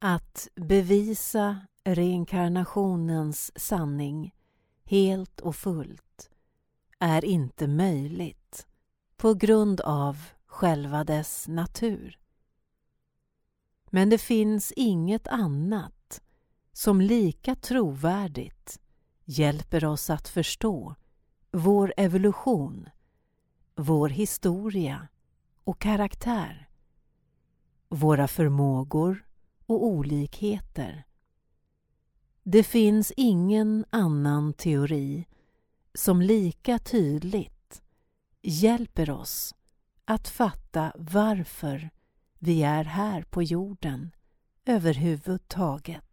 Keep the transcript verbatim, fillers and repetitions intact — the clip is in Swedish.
Att bevisa reinkarnationens sanning helt och fullt är inte möjligt på grund av själva dess natur. Men det finns inget annat som lika trovärdigt hjälper oss att förstå vår evolution, vår historia och karaktär, våra förmågor och olikheter. Det finns ingen annan teori som lika tydligt hjälper oss att fatta varför vi är här på jorden överhuvudtaget.